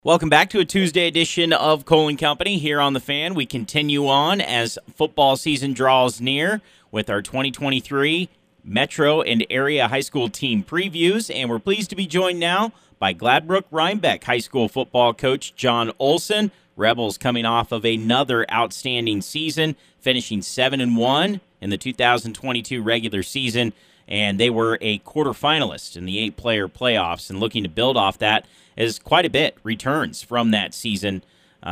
Welcome back to a Tuesday edition of Cole & Company here on The Fan. We continue on as football season draws near with our 2023 Metro and Area High School team previews, and we're pleased to be joined now by Gladbrook Rhinebeck High School football coach John Olson. Rebels coming off of another outstanding season, finishing 7-1 in the 2022 regular season, and they were a quarterfinalist in the 8-player playoffs, and looking to build off that as quite a bit returns from that season,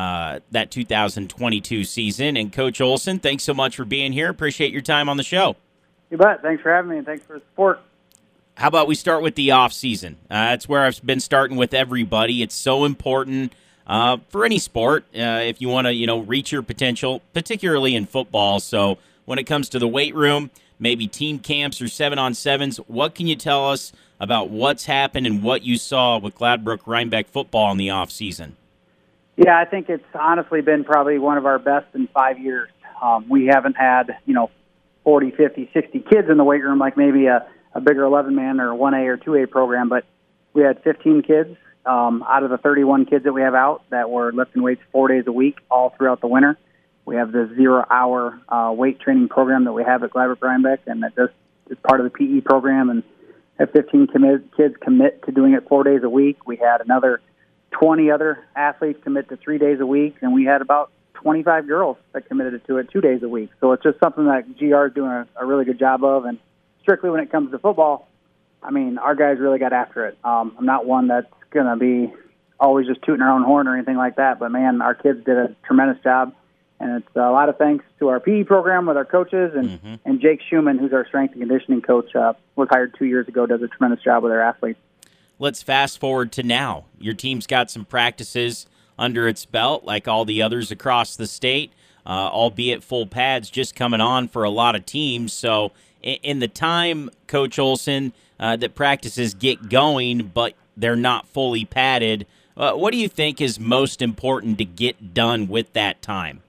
that 2022 season. And Coach Olson, thanks so much for being here. Appreciate your time on the show. You bet. Thanks for having me, and thanks for the support. How about we start with the off season? That's where I've been starting with everybody. It's so important for any sport if you want to, reach your potential, particularly in football. So when it comes to the weight room, maybe team camps or 7-on-7s, what can you tell us about what's happened and what you saw with Gladbrook Rhinebeck football in the off season? Yeah, I think it's honestly been probably one of our best in 5 years. We haven't had, 40, 50, 60 kids in the weight room like maybe a bigger 11-man or 1A or 2A program, but we had 15 kids out of the 31 kids that we have out that were lifting weights 4 days a week all throughout the winter. We have the 0-hour weight training program that we have at Gladbrook Rhinebeck, and that just is part of the PE program, and have 15 kids commit to doing it 4 days a week. We had another 20 other athletes commit to 3 days a week, and we had about 25 girls that committed to it 2 days a week. So it's just something that GR is doing a really good job of. And strictly when it comes to football, I mean, our guys really got after it. I'm not one that's going to be always just tooting our own horn or anything like that, but, man, our kids did a tremendous job. And it's a lot of thanks to our PE program with our coaches, and Jake Schumann, who's our strength and conditioning coach, was hired 2 years ago, does a tremendous job with our athletes. Let's fast forward to now. Your team's got some practices under its belt, like all the others across the state, albeit full pads just coming on for a lot of teams. So in the time, Coach Olson, that practices get going, but they're not fully padded, what do you think is most important to get done with that time?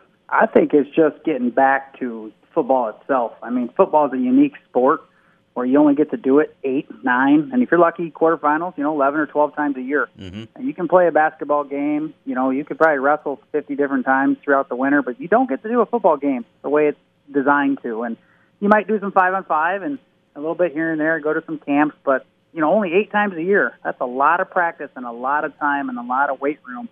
I think it's just getting back to football itself. I mean, football is a unique sport where you only get to do it 8, 9, and if you're lucky, quarterfinals, 11 or 12 times a year. And you can play a basketball game. You could probably wrestle 50 different times throughout the winter, but you don't get to do a football game the way it's designed to. And you might do some 5-on-5 and a little bit here and there, go to some camps, but, only 8 times a year. That's a lot of practice and a lot of time and a lot of weight room.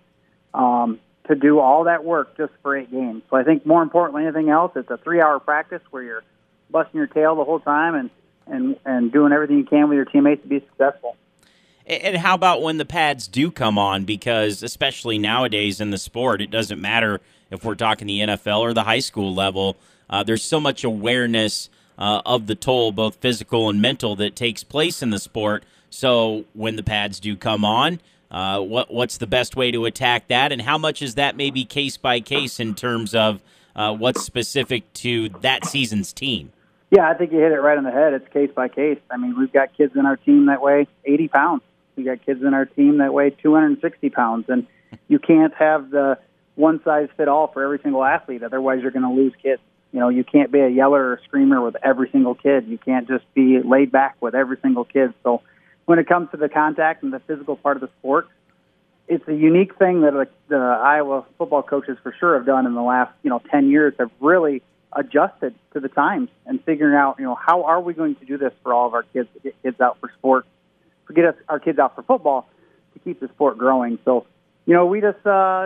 To do all that work just for 8 games. So I think more importantly than anything else, it's a 3-hour practice where you're busting your tail the whole time and doing everything you can with your teammates to be successful. And how about when the pads do come on? Because especially nowadays in the sport, it doesn't matter if we're talking the NFL or the high school level. There's so much awareness of the toll, both physical and mental, that takes place in the sport. So when the pads do come on, what's the best way to attack that, and how much is that maybe case by case in terms of what's specific to that season's team? Yeah, I think you hit it right on the head. It's case by case. I mean, we've got kids in our team that weigh 80 pounds. We've got kids in our team that weigh 260 pounds, and you can't have the one-size-fit-all for every single athlete. Otherwise, you're going to lose kids. You can't be a yeller or a screamer with every single kid. You can't just be laid back with every single kid. So when it comes to the contact and the physical part of the sport, it's a unique thing that the Iowa football coaches for sure have done in the last 10 years, have really adjusted to the times and figuring out how are we going to do this for all of our kids, to get kids out for sport, to get our kids out for football, to keep the sport growing. So we just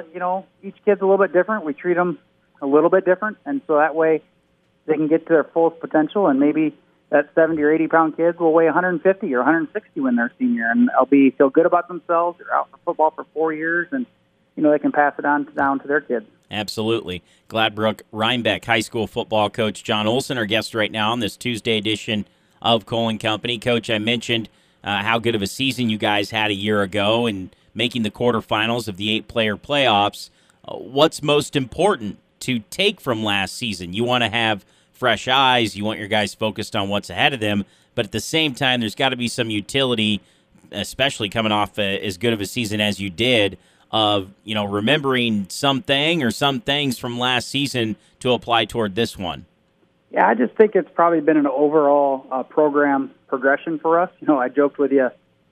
each kid's a little bit different. We treat them a little bit different, and so that way they can get to their fullest potential, and maybe that 70 or 80-pound kids will weigh 150 or 160 when they're senior, and they'll feel good about themselves. They're out for football for 4 years, and they can pass it on down to their kids. Absolutely. Gladbrook Rhinebeck High School football coach John Olson, our guest right now on this Tuesday edition of Cole & Company. Coach, I mentioned how good of a season you guys had a year ago and making the quarterfinals of the 8-player playoffs. What's most important to take from last season? You want to have fresh eyes. You want your guys focused on what's ahead of them. But at the same time, there's got to be some utility, especially coming off as good of a season as you did, of remembering something or some things from last season to apply toward this one. Yeah, I just think it's probably been an overall program progression for us. I joked with you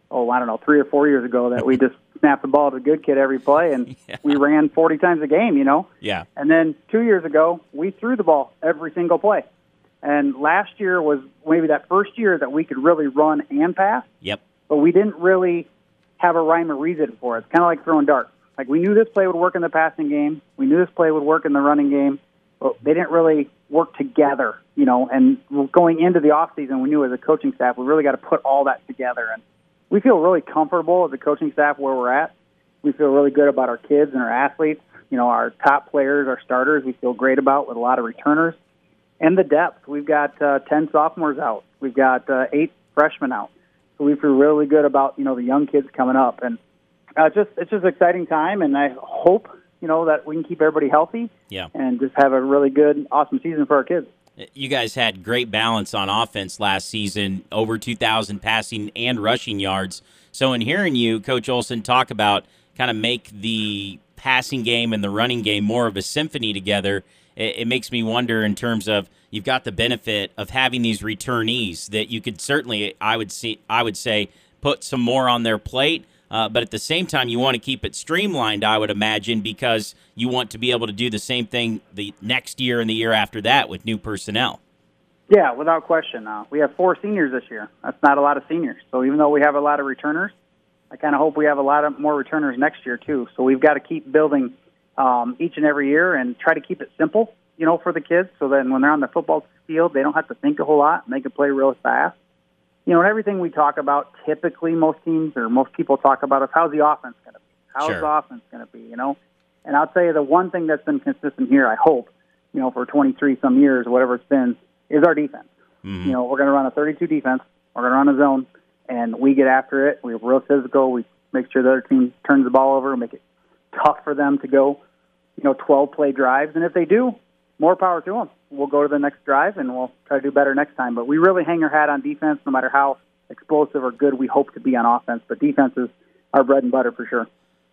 I don't know, 3 or 4 years ago that we just snapped the ball to a good kid every play, and we ran 40 times a game, Yeah. And then 2 years ago, we threw the ball every single play. And last year was maybe that first year that we could really run and pass. Yep. But we didn't really have a rhyme or reason for it. It's kind of like throwing darts. Like, we knew this play would work in the passing game. We knew this play would work in the running game. But they didn't really work together, And going into the off season, we knew as a coaching staff, we really got to put all that together. And we feel really comfortable as a coaching staff where we're at. We feel really good about our kids and our athletes. Our top players, our starters, we feel great about with a lot of returners. And the depth. We've got 10 sophomores out. We've got 8 freshmen out. So we feel really good about, the young kids coming up. And it's just an exciting time, and I hope, that we can keep everybody healthy and just have a really good, awesome season for our kids. You guys had great balance on offense last season, over 2,000 passing and rushing yards. So in hearing you, Coach Olson, talk about kind of make the passing game and the running game more of a symphony together, it makes me wonder in terms of you've got the benefit of having these returnees that you could certainly, I would say, put some more on their plate. But at the same time, you want to keep it streamlined, I would imagine, because you want to be able to do the same thing the next year and the year after that with new personnel. Yeah, without question. We have 4 seniors this year. That's not a lot of seniors. So even though we have a lot of returners, I kind of hope we have a lot of more returners next year too. So we've got to keep building each and every year and try to keep it simple, for the kids, so that when they're on the football field, they don't have to think a whole lot and they can play real fast. And everything we talk about, typically most teams or most people talk about is how's the offense going to be? How's the offense going to be, And I'll tell you the one thing that's been consistent here, I hope, for 23 some years, whatever it's been, is our defense. Mm-hmm. We're going to run a 32 defense. We're going to run a zone, and we get after it. We're real physical. We make sure the other team turns the ball over and make it tough for them to go, 12-play drives. And if they do, more power to them. We'll go to the next drive, and we'll try to do better next time. But we really hang our hat on defense, no matter how explosive or good we hope to be on offense. But defense is our bread and butter for sure.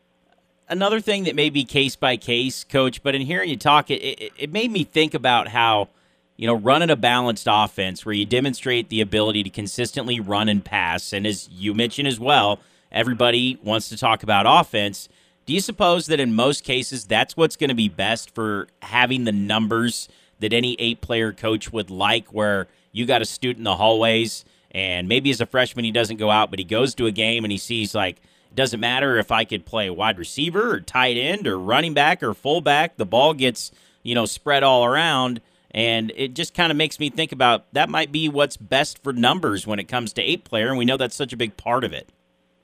Another thing that may be case by case, Coach, but in hearing you talk, it made me think about how, running a balanced offense where you demonstrate the ability to consistently run and pass. And as you mentioned as well, everybody wants to talk about offense. Do you suppose that in most cases that's what's going to be best for having the numbers that any 8-player coach would like, where you got a student in the hallways and maybe as a freshman he doesn't go out, but he goes to a game and he sees like, it doesn't matter if I could play wide receiver or tight end or running back or fullback, the ball gets, spread all around. And it just kind of makes me think about that might be what's best for numbers when it comes to 8-player, and we know that's such a big part of it.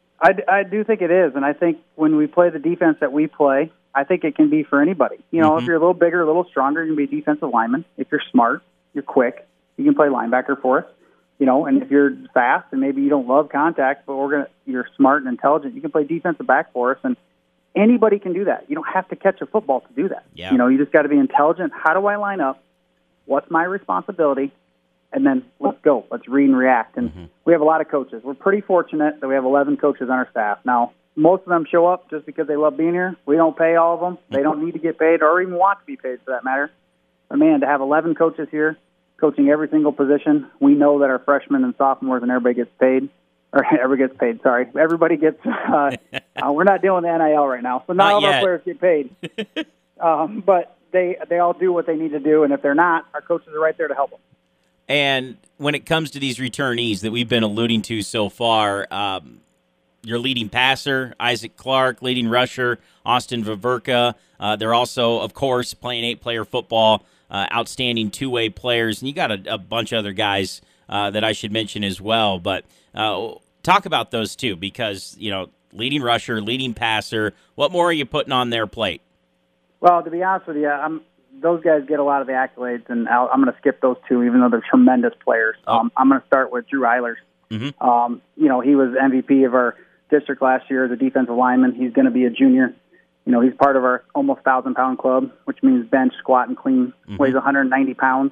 I do think it is, and I think when we play the defense that we play, I think it can be for anybody. If you're a little bigger, a little stronger, you can be a defensive lineman. If you're smart, you're quick, you can play linebacker for us. And if you're fast and maybe you don't love contact, but you're smart and intelligent, you can play defensive back for us. And anybody can do that. You don't have to catch a football to do that. Yeah. You just got to be intelligent. How do I line up? What's my responsibility? And then let's go. Let's read and react. And we have a lot of coaches. We're pretty fortunate that we have 11 coaches on our staff. Now, most of them show up just because they love being here. We don't pay all of them. They don't need to get paid or even want to be paid for that matter. But, man, to have 11 coaches here coaching every single position, we know that our freshmen and sophomores and everybody gets paid. Everybody gets we're not doing the NIL right now, so not all of our players get paid. But they all do what they need to do, and if they're not, our coaches are right there to help them. And when it comes to these returnees that we've been alluding to so far, your leading passer, Isaac Clark, leading rusher, Austin Vaverka. They're also, of course, playing 8-player football, outstanding two-way players. And you got a bunch of other guys that I should mention as well. But talk about those two because, leading rusher, leading passer, what more are you putting on their plate? Well, to be honest with you, those guys get a lot of the accolades, and I'm going to skip those two, even though they're tremendous players. I'm going to start with Drew Eilers. Mm-hmm. He was MVP of our district last year as a defensive lineman. He's going to be a junior. He's part of our almost 1,000-pound club, which means bench, squat, and clean. Mm-hmm. Weighs 190 pounds.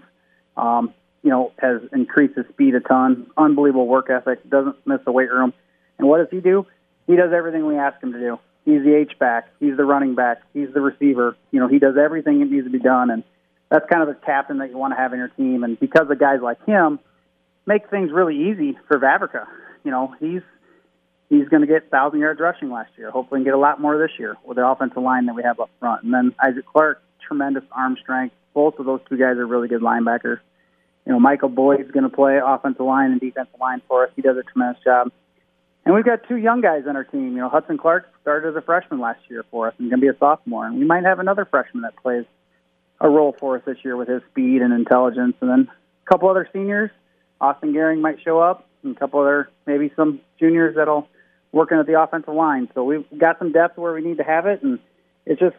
Has increased his speed a ton. Unbelievable work ethic. Doesn't miss the weight room. And what does he do? He does everything we ask him to do. He's the H-back. He's the running back. He's the receiver. He does everything that needs to be done, and that's kind of the captain that you want to have in your team. And because of guys like him, make things really easy for Vaverka. he's going to get 1,000 yards rushing last year. Hopefully, he can get a lot more this year with the offensive line that we have up front. And then Isaac Clark, tremendous arm strength. Both of those two guys are really good linebackers. Michael Boyd's going to play offensive line and defensive line for us. He does a tremendous job. And we've got two young guys on our team. Hudson Clark started as a freshman last year for us and going to be a sophomore. And we might have another freshman that plays a role for us this year with his speed and intelligence. And then a couple other seniors. Austin Gehring might show up, and a couple other, maybe some juniors that'll work in at the offensive line. So we've got some depth where we need to have it. And it's just,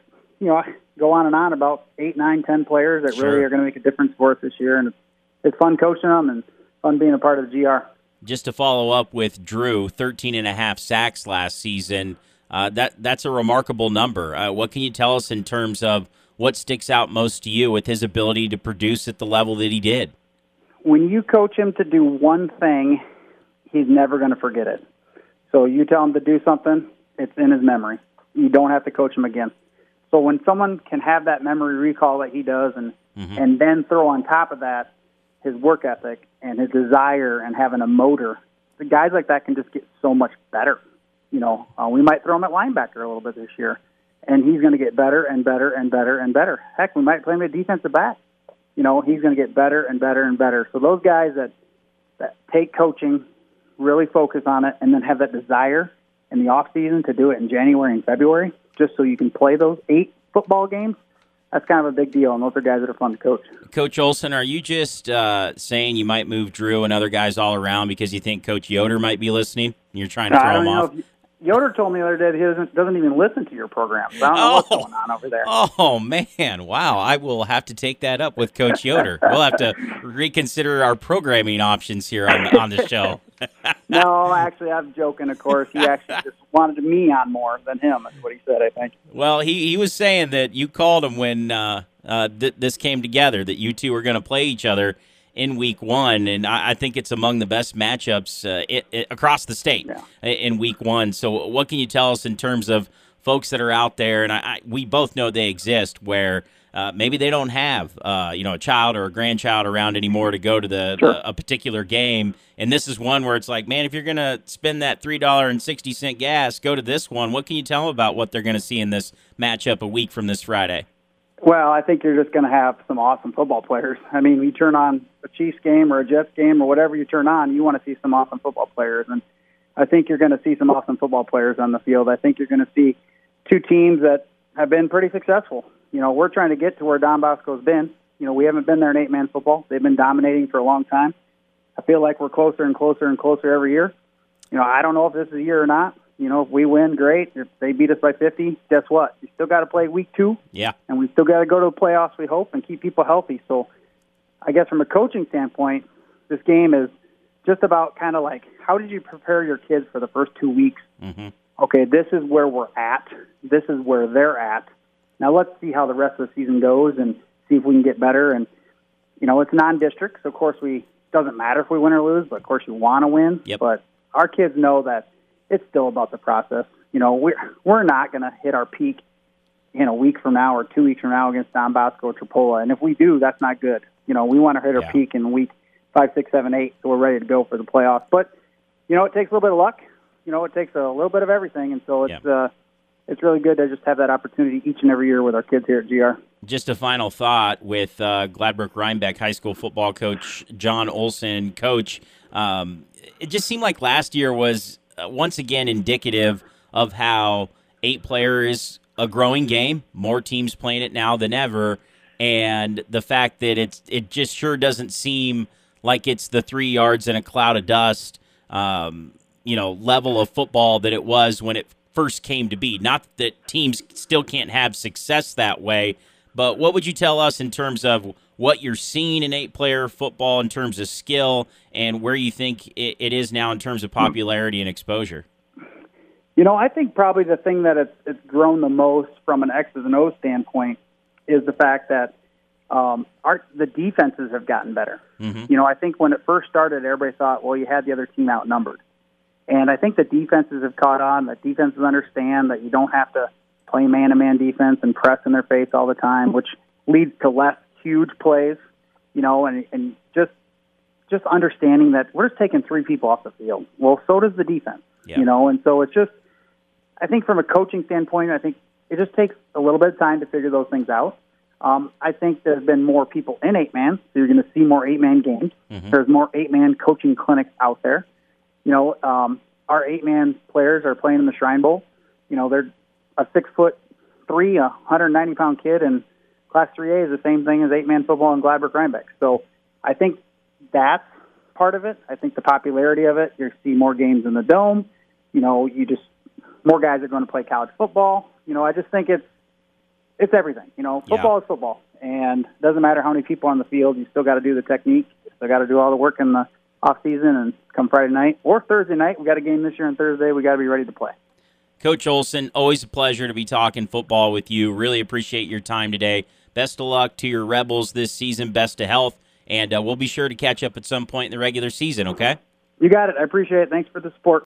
go on and on about 8, 9, 10 players that really are going to make a difference for us this year. And it's fun coaching them and fun being a part of the GR. Just to follow up with Drew, 13.5 sacks last season. That's a remarkable number. What can you tell us in terms of what sticks out most to you with his ability to produce at the level that he did? When you coach him to do one thing, he's never going to forget it. So you tell him to do something, it's in his memory. You don't have to coach him again. So when someone can have that memory recall that he does and then throw on top of that his work ethic and his desire and having a motor, the guys like that can just get so much better. We might throw him at linebacker a little bit this year, and he's going to get better and better and better and better. Heck, we might play him at defensive back. He's going to get better and better and better. So those guys that take coaching, really focus on it, and then have that desire in the off season to do it in January and February, just so you can play those 8 football games, that's kind of a big deal, and those are guys that are fun to coach. Coach Olson, are you just saying you might move Drew and other guys all around because you think Coach Yoder might be listening? You're trying to throw him off? Yoder told me the other day that he doesn't even listen to your program. So I don't know what's going on over there. Oh, man. Wow. I will have to take that up with Coach Yoder. We'll have to reconsider our programming options here on the show. No, actually, I'm joking, of course. He actually just wanted me on more than him, is what he said, I think. Well, he was saying that you called him when this came together, that you two were going to play each other in week 1, and I think it's among the best matchups across the state in week 1. So what can you tell us in terms of folks that are out there, and we both know they exist, where maybe they don't have a child or a grandchild around anymore to go to a particular game, and this is one where it's like, man, if you're going to spend that $3.60 gas, go to this one. What can you tell them about what they're going to see in this matchup a week from this Friday? Well, I think you're just going to have some awesome football players. I mean, you turn on a Chiefs game or a Jets game or whatever you turn on, you want to see some awesome football players. And I think you're going to see some awesome football players on the field. I think you're going to see two teams that have been pretty successful. We're trying to get to where Don Bosco's been. We haven't been there in 8-man football. They've been dominating for a long time. I feel like we're closer and closer and closer every year. I don't know if this is a year or not. If we win, great. If they beat us by 50, guess what? You still got to play week 2. Yeah. And we still got to go to the playoffs, we hope, and keep people healthy. So I guess from a coaching standpoint, this game is just about kind of like, how did you prepare your kids for the first 2 weeks? Mm-hmm. Okay, this is where we're at. This is where they're at. Now let's see how the rest of the season goes and see if we can get better. And, it's non-district, so of course doesn't matter if we win or lose, but of course you want to win. Yep. But our kids know that it's still about the process. We're not going to hit our peak in a week from now or 2 weeks from now against Don Bosco or Tripola. And if we do, that's not good. We want to hit our peak in week 5, 6, 7, 8, so we're ready to go for the playoffs. But, it takes a little bit of luck. It takes a little bit of everything. And so it's really good to just have that opportunity each and every year with our kids here at GR. Just a final thought with Gladbrook-Rhinebeck High School football coach John Olson. Coach, it just seemed like last year was once again indicative of how 8-player is a growing game, more teams playing it now than ever, and the fact that it just sure doesn't seem like it's the 3 yards in a cloud of dust level of football that it was when it first came to be. Not that teams still can't have success that way, but what would you tell us in terms of what you're seeing in 8-player football in terms of skill and where you think it is now in terms of popularity and exposure? I think probably the thing that it's grown the most from an X's and O's standpoint is the fact that the defenses have gotten better. Mm-hmm. I think when it first started, everybody thought, well, you had the other team outnumbered. And I think the defenses have caught on, that defenses understand that you don't have to play man-to-man defense and press in their face all the time, which leads to less huge plays, and just understanding that we're just taking 3 people off the field. Well, so does the defense. Yeah. You know, and so it's just, I think from a coaching standpoint, I think it just takes a little bit of time to figure those things out. I think there's been more people in 8-man, so you're going to see more 8-man games. Mm-hmm. There's more 8-man coaching clinics out there. You know, our 8-man players are playing in the Shrine Bowl. You know, they're a 6'3", 190-pound kid, and Class 3A is the same thing as 8-man football in Gladbrook Rhinebeck. So I think that's part of it. I think the popularity of it, you see more games in the Dome. You know, more guys are going to play college football. You know, I just think it's everything. You know, football is football, and it doesn't matter how many people are on the field. You still got to do the technique. You still got to do all the work in the off season, and come Friday night or Thursday night, we got a game this year on Thursday. We got to be ready to play. Coach Olson, always a pleasure to be talking football with you. Really appreciate your time today. Best of luck to your Rebels this season. Best of health, and we'll be sure to catch up at some point in the regular season. Okay? You got it. I appreciate it. Thanks for the support.